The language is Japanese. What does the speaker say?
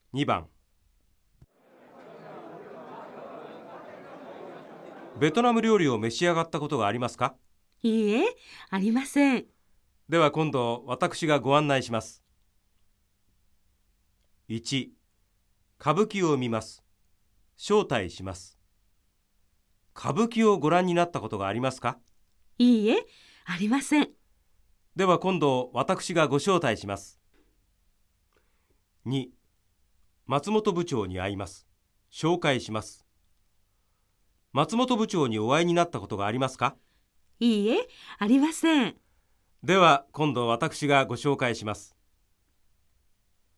2番、ベトナム料理を召し上がったことがありますか？ いいえ、ありません。 では今度私がご案内します。1、歌舞伎を見ます。招待します。歌舞伎をご覧になったことがありますか？ いいえ、ありません。 では今度私がご招待します。2、松本部長に会います。紹介します。松本部長にお会いになったことがありますか？ いいえ、ありません。 では今度私がご紹介します。